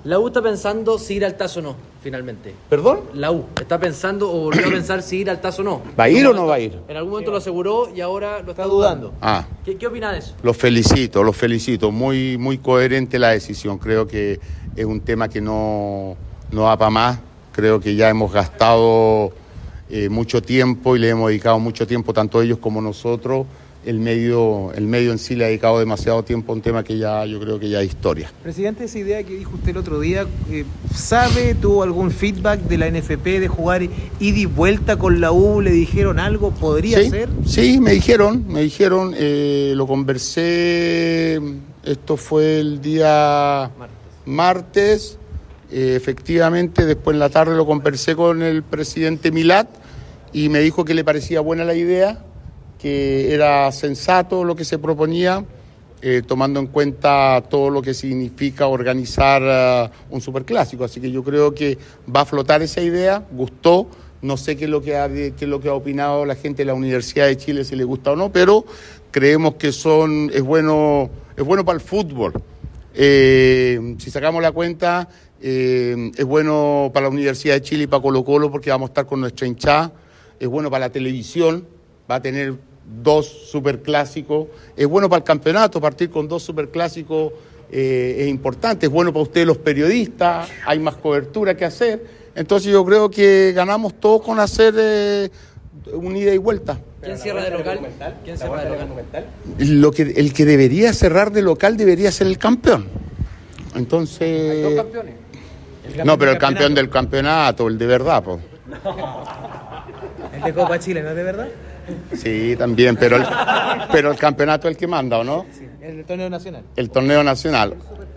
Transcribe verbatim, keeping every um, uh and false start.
La U está pensando si ir al T A S o no, finalmente. ¿Perdón? La U está pensando o volvió a pensar si ir al T A S o no. ¿Va a ir o no va a ir? En algún momento lo aseguró y ahora lo está dudando. Ah. ¿Qué, qué opina de eso? Los felicito, los felicito. Muy, muy coherente la decisión. Creo que es un tema que no, no va para más. Creo que ya hemos gastado eh, mucho tiempo y le hemos dedicado mucho tiempo, tanto ellos como nosotros. El medio, el medio en sí le ha dedicado demasiado tiempo a un tema que ya yo creo que ya es historia. Presidente, esa idea que dijo usted el otro día, eh, ¿sabe, tuvo algún feedback de la N F P de jugar ida y vuelta con la U? ¿Le dijeron algo? ¿Podría ¿Sí? ser? Sí, me dijeron, me dijeron, eh, lo conversé, esto fue el día martes, martes eh, efectivamente, después en la tarde lo conversé con el presidente Milat y me dijo que le parecía buena la idea, que era sensato lo que se proponía, eh, tomando en cuenta todo lo que significa organizar uh, un superclásico. Así que yo creo que va a flotar esa idea, gustó, no sé qué es lo que ha, qué es lo que ha opinado la gente de la Universidad de Chile, si le gusta o no, pero creemos que son es bueno, es bueno para el fútbol. Eh, si sacamos la cuenta, eh, es bueno para la Universidad de Chile y para Colo Colo porque vamos a estar con nuestra hinchada, es bueno para la televisión, va a tener dos superclásicos, es bueno para el campeonato, partir con dos superclásicos eh, es importante, es bueno para ustedes los periodistas, hay más cobertura que hacer, entonces yo creo que ganamos todos con hacer eh, un ida y vuelta. ¿Quién cierra de local? ¿Quién cierra de local? Lo que, el que debería cerrar de local debería ser el campeón. Entonces... ¿Hay dos campeones? No, pero el campeón del campeonato, el de verdad, pues. ¿El de Copa Chile no es de verdad? Sí, también, pero el, pero el campeonato es el que manda, ¿o no? Sí, el torneo nacional. El torneo nacional.